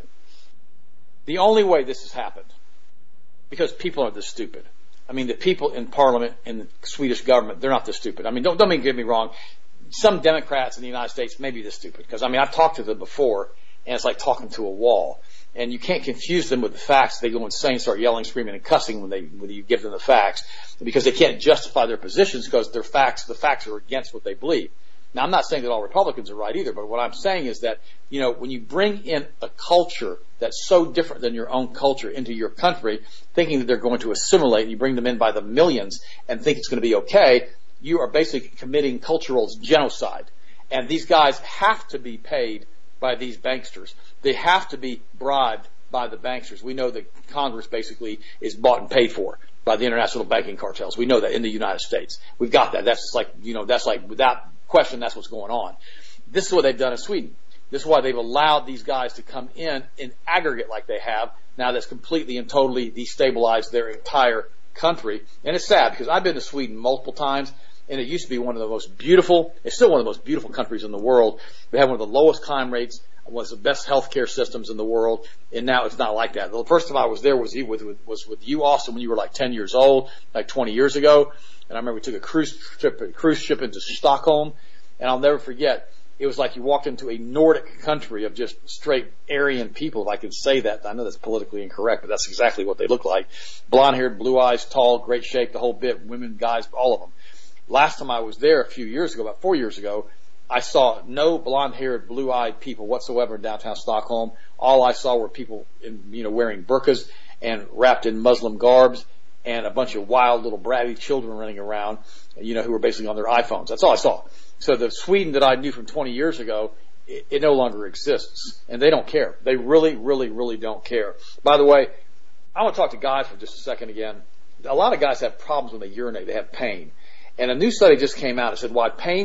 [SPEAKER 2] The only way this has happened, because people are this stupid. I mean, the people in Parliament and the Swedish government, they're not this stupid. I mean, don't get me wrong. Some Democrats in the United States may be this stupid, because, I've talked to them before, and it's like talking to a wall. And you can't confuse them with the facts. They go insane, start yelling, screaming, and cussing when you give them the facts, because they can't justify their positions because the facts are against what they believe. Now, I'm not saying that all Republicans are right either, but what I'm saying is that, when you bring in a culture that's so different than your own culture into your country, thinking that they're going to assimilate, and you bring them in by the millions and think it's going to be okay, you are basically committing cultural genocide. And these guys have to be paid by these banksters. They have to be bribed by the banksters. We know that Congress basically is bought and paid for by the international banking cartels. We know that in the United States. We've got that. That's just like, that's like without question, that's what's going on. This is what they've done in Sweden. This is why they've allowed these guys to come in aggregate like they have. Now that's completely and totally destabilized their entire country. And it's sad, because I've been to Sweden multiple times, and it used to be one of the most beautiful, it's still one of the most beautiful countries in the world. They have one of the lowest crime rates, one of the best healthcare systems in the world, and now it's not like that. The first time I was there was with you, Austin, when you were like 10 years old, like 20 years ago. And I remember we took a cruise ship into Stockholm, and I'll never forget, it was like you walked into a Nordic country of just straight Aryan people, if I could say that. I know that's politically incorrect, but that's exactly what they look like. Blonde-haired, blue eyes, tall, great shape, the whole bit, women, guys, all of them. Last time I was there a few years ago, about 4 years ago, I saw no blonde-haired, blue-eyed people whatsoever in downtown Stockholm. All I saw were people wearing burqas and wrapped in Muslim garbs, and a bunch of wild little bratty children running around, who were basically on their iPhones. That's all I saw. So the Sweden that I knew from 20 years ago, it no longer exists. And they don't care. They really, really, really don't care. By the way, I want to talk to guys for just a second again. A lot of guys have problems when they urinate. They have pain. And a new study just came out. It said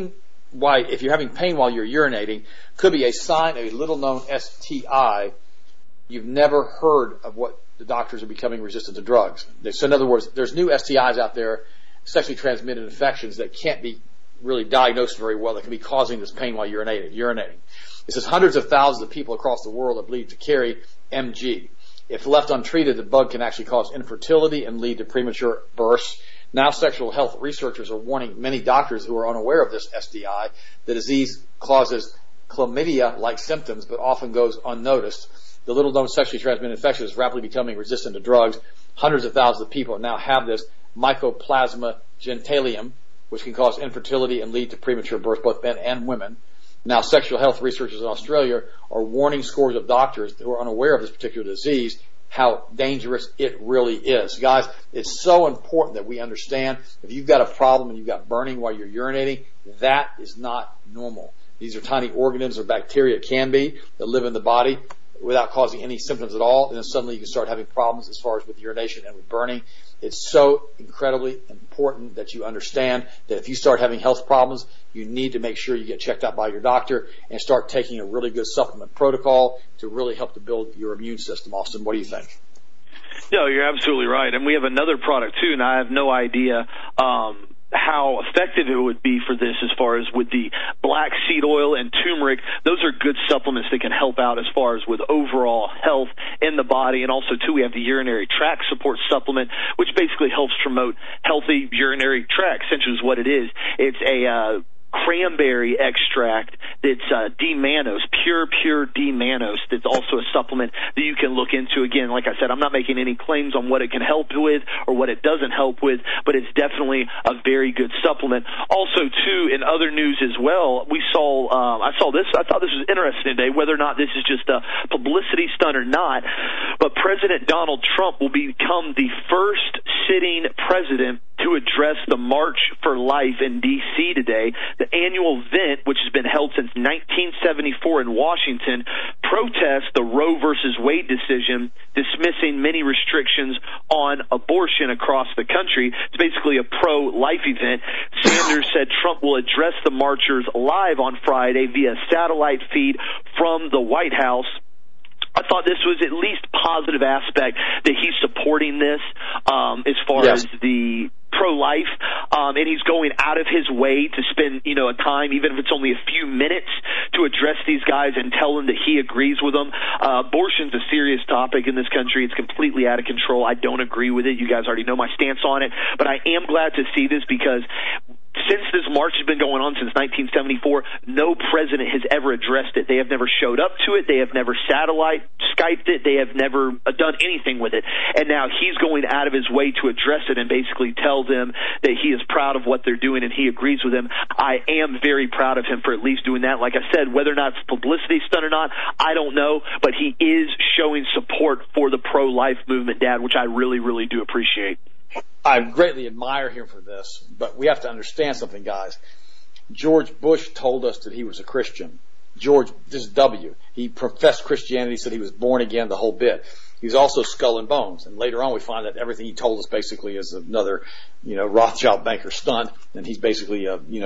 [SPEAKER 2] why if you're having pain while you're urinating could be a sign of a little known STI. You've never heard of what the doctors are becoming resistant to drugs. So in other words, there's new STIs out there, sexually transmitted infections that can't be really diagnosed very well, that can be causing this pain while urinating. It says hundreds of thousands of people across the world are believed to carry MG. If left untreated, the bug can actually cause infertility and lead to premature births. Now sexual health researchers are warning many doctors who are unaware of this STI. The disease causes chlamydia-like symptoms, but often goes unnoticed. The little-known sexually transmitted infection is rapidly becoming resistant to drugs. Hundreds of thousands of people now have this Mycoplasma genitalium, which can cause infertility and lead to premature birth, both men and women. Now, sexual health researchers in Australia are warning scores of doctors who are unaware of this particular disease how dangerous it really is. Guys, it's so important that we understand if you've got a problem and you've got burning while you're urinating, that is not normal. These are tiny organisms or bacteria, it can be, that live in the body without causing any symptoms at all, and then suddenly you can start having problems as far as with urination and with burning. It's so incredibly important that you understand that if you start having health problems, you need to make sure you get checked out by your doctor and start taking a really good supplement protocol to really help to build your immune system. Austin, what do you think?
[SPEAKER 1] No, you're absolutely right. And we have another product, too, and I have no idea how effective it would be for this as far as with the black seed oil and turmeric. Those are good supplements that can help out as far as with overall health in the body. And also, too, we have the urinary tract support supplement, which basically helps promote healthy urinary tract, essentially is what it is. It's a cranberry extract that's D-mannose, pure D-mannose, that's also a supplement that you can look into. Again, like I said, I'm not making any claims on what it can help with or what it doesn't help with, but it's definitely a very good supplement. Also, too, in other news as well, I saw this. I thought this was interesting today, whether or not this is just a publicity stunt or not, but President Donald Trump will become the first sitting president to address the March for Life in D.C. today. The annual event, which has been held since 1974 in Washington, protests the Roe versus Wade decision, dismissing many restrictions on abortion across the country. It's basically a pro-life event. Sanders said Trump will address the marchers live on Friday via satellite feed from the White House. I thought this was at least positive aspect that he's supporting this as far as the pro-life, and he's going out of his way to spend, a time, even if it's only a few minutes, to address these guys and tell them that he agrees with them. Abortion's a serious topic in this country. It's completely out of control. I don't agree with it. You guys already know my stance on it, but I am glad to see this because since this march has been going on since 1974, no president has ever addressed it. They have never showed up to it. They have never satellite Skyped it. They have never done anything with it. And now he's going out of his way to address it and basically tell them that he is proud of what they're doing and he agrees with them. I am very proud of him for at least doing that. Like I said, whether or not it's publicity stunt or not, I don't know, but he is showing support for the pro-life movement, Dad, which I really, really do appreciate.
[SPEAKER 2] I greatly admire him for this, but we have to understand something, guys. George Bush told us that he was a Christian. This is W. He professed Christianity, said he was born again, the whole bit. He was also skull and bones. And later on we find that everything he told us basically is another, Rothschild banker stunt. And he's basically,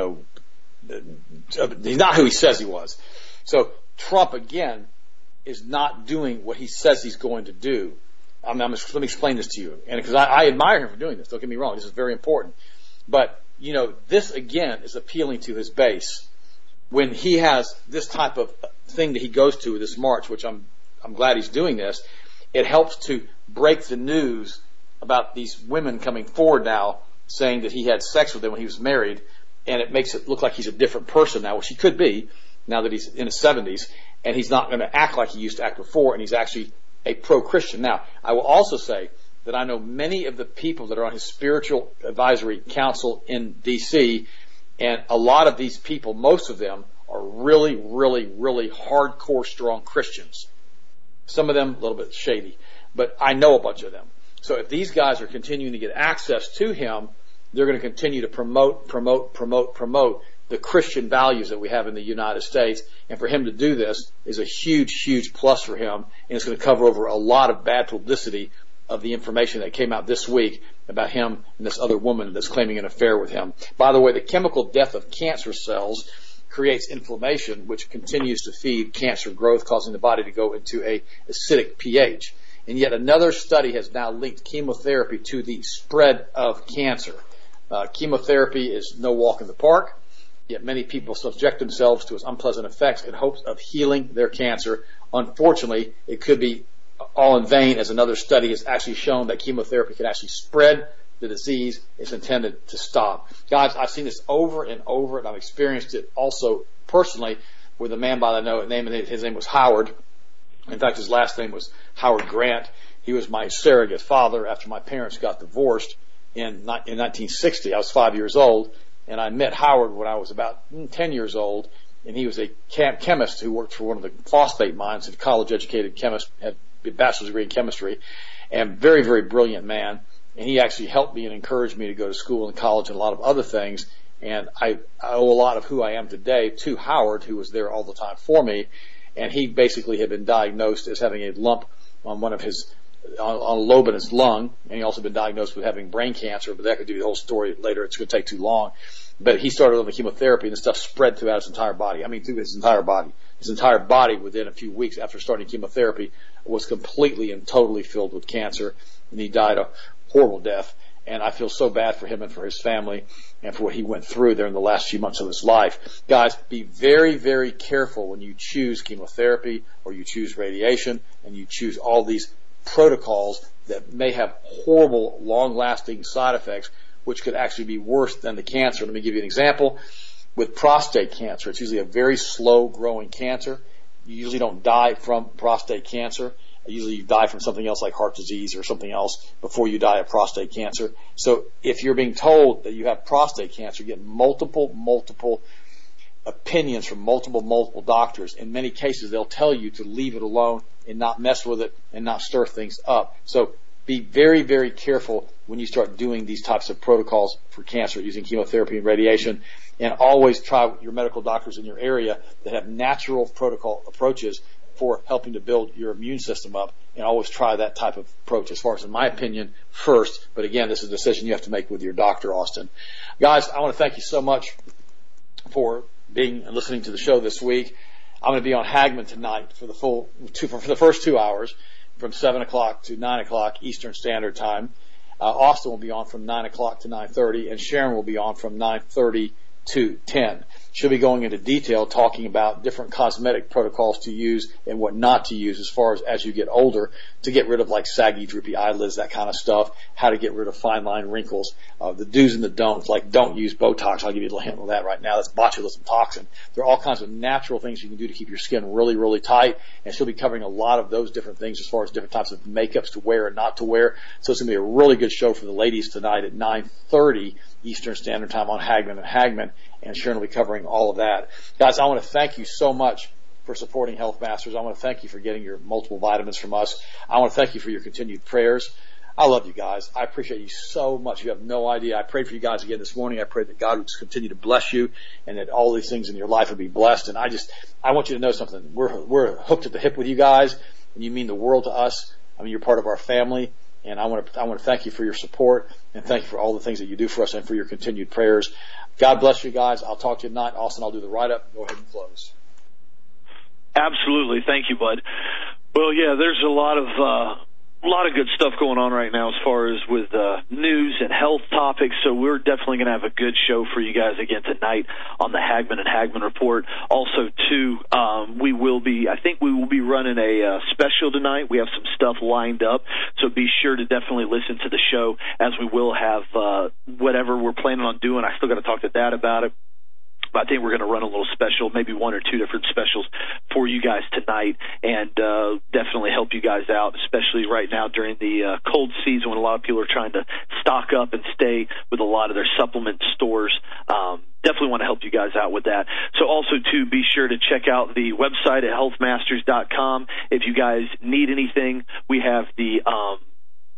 [SPEAKER 2] he's not who he says he was. So Trump, again, is not doing what he says he's going to do. Let me explain this to you. And because I admire him for doing this. Don't get me wrong. This is very important. But, this again is appealing to his base. When he has this type of thing that he goes to this march, which I'm glad he's doing this, it helps to break the news about these women coming forward now saying that he had sex with them when he was married, and it makes it look like he's a different person now, which he could be now that he's in his 70s, and he's not going to act like he used to act before, and he's actually a pro-Christian. Now, I will also say that I know many of the people that are on his spiritual advisory council in D.C., and a lot of these people, most of them, are really, really, really hardcore, strong Christians. Some of them a little bit shady, but I know a bunch of them. So if these guys are continuing to get access to him, they're going to continue to promote the Christian values that we have in the United States. And for him to do this is a huge, huge plus for him. And it's going to cover over a lot of bad publicity of the information that came out this week about him and this other woman that's claiming an affair with him. By the way, the chemical death of cancer cells creates inflammation, which continues to feed cancer growth, causing the body to go into a acidic pH. And yet another study has now linked chemotherapy to the spread of cancer. Chemotherapy is no walk in the park, yet many people subject themselves to its unpleasant effects in hopes of healing their cancer. Unfortunately, it could be all in vain, as another study has actually shown that chemotherapy can actually spread the disease it's intended to stop. Guys, I've seen this over and over, and I've experienced it also personally with a man by the name, his name was Howard. In fact, his last name was Howard Grant. He was my surrogate father after my parents got divorced in 1960. I was 5 years old, and I met Howard when I was about 10 years old, and he was a chemist who worked for one of the phosphate mines, a college-educated chemist, had a bachelor's degree in chemistry, and very, very brilliant man. And he actually helped me and encouraged me to go to school and college and a lot of other things. And I owe a lot of who I am today to Howard, who was there all the time for me. And he basically had been diagnosed as having a lump on on a lobe in his lung. And he also been diagnosed with having brain cancer, but that could do the whole story later. It's going to take too long. But he started on the chemotherapy, and the stuff spread throughout his entire body. I mean, through his entire body. His entire body within a few weeks after starting chemotherapy was completely and totally filled with cancer. And he died a horrible death, and I feel so bad for him and for his family and for what he went through there in the last few months of his life. Guys, be very, very careful when you choose chemotherapy or you choose radiation and you choose all these protocols that may have horrible, long-lasting side effects, which could actually be worse than the cancer. Let me give you an example. With prostate cancer, it's usually a very slow-growing cancer. You usually don't die from prostate cancer. Usually you die from something else like heart disease or something else before you die of prostate cancer. So if you're being told that you have prostate cancer, you get multiple opinions from multiple doctors. In many cases, they'll tell you to leave it alone and not mess with it and not stir things up. So be very, very careful when you start doing these types of protocols for cancer using chemotherapy and radiation. And always try your medical doctors in your area that have natural protocol approaches for helping to build your immune system up, and always try that type of approach, as far as in my opinion, first. But again, this is a decision you have to make with your doctor, Austin. Guys, I want to thank you so much for being and listening to the show this week. I'm going to be on Hagman tonight for the first 2 hours, from 7 o'clock to 9 o'clock Eastern Standard Time. Austin will be on from 9 o'clock to 9:30, and Sharon will be on from 9:30 to 10. She'll be going into detail talking about different cosmetic protocols to use and what not to use as far as you get older, to get rid of like saggy, droopy eyelids, that kind of stuff, how to get rid of fine line wrinkles, the do's and the don'ts, like don't use Botox. I'll give you a little hint on that right now. That's botulism toxin. There are all kinds of natural things you can do to keep your skin really, really tight, and she'll be covering a lot of those different things as far as different types of makeups to wear and not to wear. So it's going to be a really good show for the ladies tonight at 9:30 Eastern Standard Time on Hagman, and Sharon will be covering all of that. Guys, I want to thank you so much for supporting Health Masters. I want to thank you for getting your multiple vitamins from us. I want to thank you for your continued prayers. I love you guys. I appreciate you so much. You have no idea. I prayed for you guys again this morning. I prayed that God would continue to bless you and that all these things in your life would be blessed. And I want you to know something. We're hooked at the hip with you guys, and you mean the world to us. I mean, you're part of our family. And I want to thank you for your support, and thank you for all the things that you do for us and for your continued prayers. God bless you guys. I'll talk to you tonight. Austin, I'll do the write-up. Go ahead and close.
[SPEAKER 1] Absolutely. Thank you, bud. Well, yeah, there's a lot of good stuff going on right now as far as with news and health topics, so we're definitely going to have a good show for you guys again tonight on the Hagman and Hagman Report. Also, too, we will be running a special tonight. We have some stuff lined up, so be sure to definitely listen to the show, as we will have whatever we're planning on doing. I still got to talk to Dad about it. I think we're going to run a little special, maybe one or two different specials for you guys tonight, and definitely help you guys out, especially right now during the cold season when a lot of people are trying to stock up and stay with a lot of their supplement stores. Definitely want to help you guys out with that. So also, too, be sure to check out the website at healthmasters.com. If you guys need anything, we have the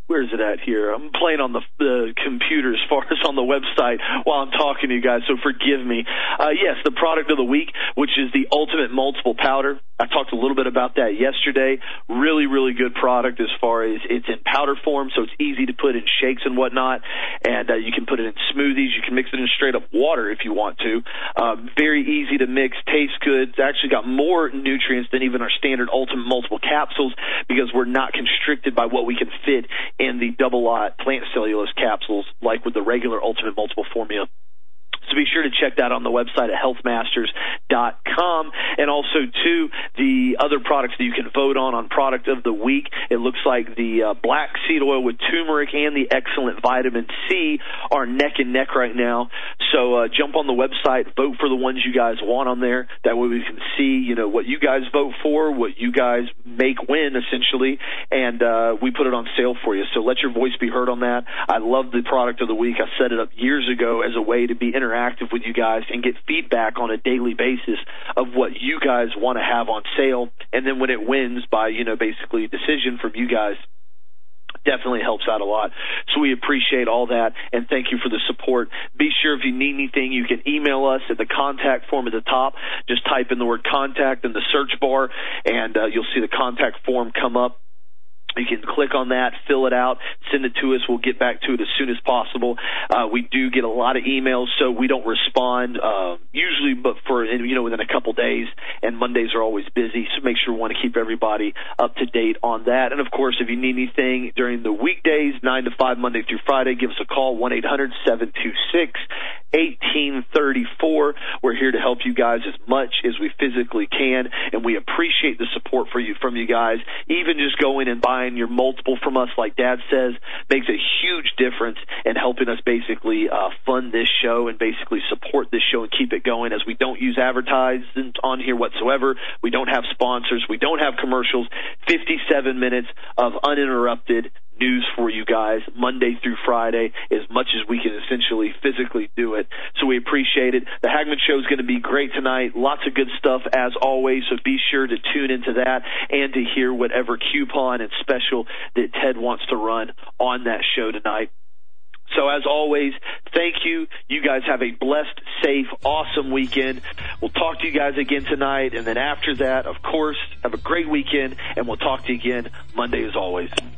[SPEAKER 1] where's it at here? I'm playing on the computer as far as on the website while I'm talking to you guys, so forgive me. Yes, the product of the week, which is the Ultimate Multiple Powder. I talked a little bit about that yesterday. Really, really good product as far as it's in powder form, so it's easy to put in shakes and whatnot. And you can put it in smoothies. You can mix it in straight up water if you want to. Very easy to mix, tastes good. It's actually got more nutrients than even our standard Ultimate Multiple capsules because we're not constricted by what we can fit in the double-lot plant cellulose capsules like with the regular Ultimate Multiple formula. So be sure to check that on the website at healthmasters.com. And also, too, the other products that you can vote on Product of the Week. It looks like the black seed oil with turmeric and the excellent vitamin C are neck and neck right now. So jump on the website, vote for the ones you guys want on there. That way we can see, you know, what you guys vote for, what you guys make win, essentially, and we put it on sale for you. So let your voice be heard on that. I love the Product of the Week. I set it up years ago as a way to be interactive with you guys and get feedback on a daily basis of what you guys want to have on sale. And then when it wins by, you know, basically decision from you guys, definitely helps out a lot. So we appreciate all that, and thank you for the support. Be sure if you need anything, you can email us at the contact form at the top. Just type in the word contact in the search bar, and you'll see the contact form come up. You can click on that, fill it out, send it to us. We'll get back to it as soon as possible. We do get a lot of emails, so we don't respond usually, but for, you know, within a couple days, and Mondays are always busy, so make sure we want to keep everybody up to date on that. And, of course, if you need anything during the weekdays, 9 to 5, Monday through Friday, give us a call, 1-800-726-1834. We're here to help you guys as much as we physically can, and we appreciate the support from you guys. Even just going and buying your multiple from us, like Dad says, makes a huge difference in helping us basically fund this show and basically support this show and keep it going, as we don't use advertising on here whatsoever. We don't have sponsors. We don't have commercials. 57 minutes of uninterrupted news for you guys Monday through Friday, as much as we can essentially physically do it. So we appreciate it. The Hagmann Show is going to be great tonight. Lots of good stuff as always, so be sure to tune into that and to hear whatever coupon and special that Ted wants to run on that show tonight. So as always, thank you. You guys have a blessed, safe, awesome weekend. We'll talk to you guys again tonight, and then after that, of course, have a great weekend, and we'll talk to you again Monday as always.